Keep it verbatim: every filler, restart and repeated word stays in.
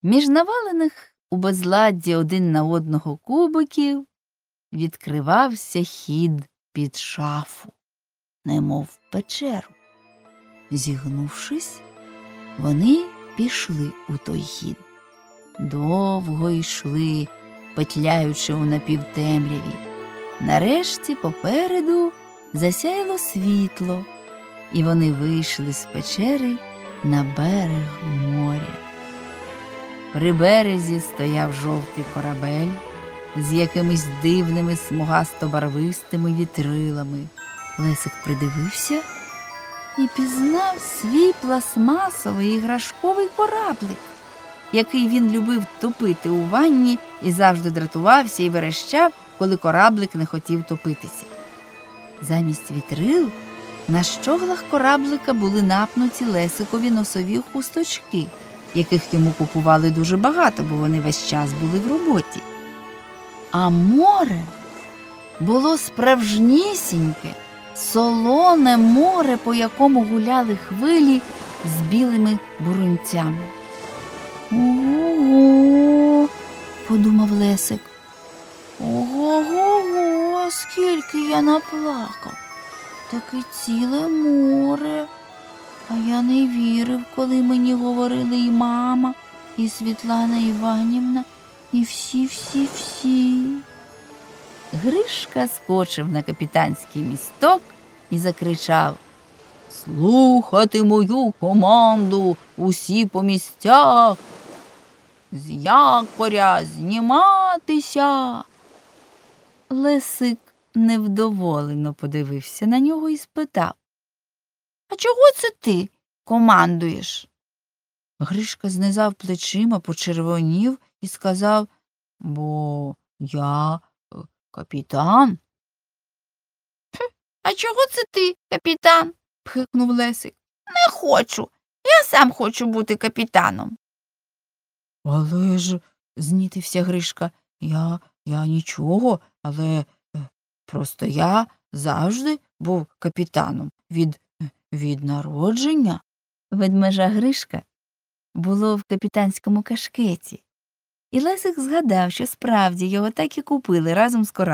Між навалених у безладді один на одного кубиків відкривався хід під шафу, немов печеру. Зігнувшись, вони пішли у той хід. Довго йшли, петляючи у напівтемряві. Нарешті попереду засяяло світло, і вони вийшли з печери на берег моря. При березі стояв жовтий корабель з якимись дивними смугасто-барвистими вітрилами. Лесик придивився і пізнав свій пластмасовий іграшковий кораблик, який він любив топити у ванні і завжди дратувався і верещав, коли кораблик не хотів топитися. Замість вітрил на щоглах кораблика були напнуті Лесикові носові хусточки, яких йому купували дуже багато, бо вони весь час були в роботі. А море було справжнісіньке, солоне море, по якому гуляли хвилі з білими бурунцями. «Ого!» – подумав Лесик. «Ого-го, скільки я наплакав! Таке ціле море! А я не вірив, коли мені говорили і мама, і Світлана Іванівна, і всі-всі-всі!» Гришка скочив на капітанський місток і закричав: «Слухати мою команду усі по місцях! З якоря зніматися!» Лесик невдоволено подивився на нього і спитав: «А чого це ти командуєш?» Гришка знизав плечима, почервонів і сказав: «Бо я капітан». «А чого це ти, капітан?» – пхикнув Лесик. «Не хочу. Я сам хочу бути капітаном». «Але ж», – знітився Гришка, я, я нічого, але просто я завжди був капітаном від, від народження». Ведмежа Гришка було в капітанському кашкеті, і Лесик згадав, що справді його так і купили разом з кораблем.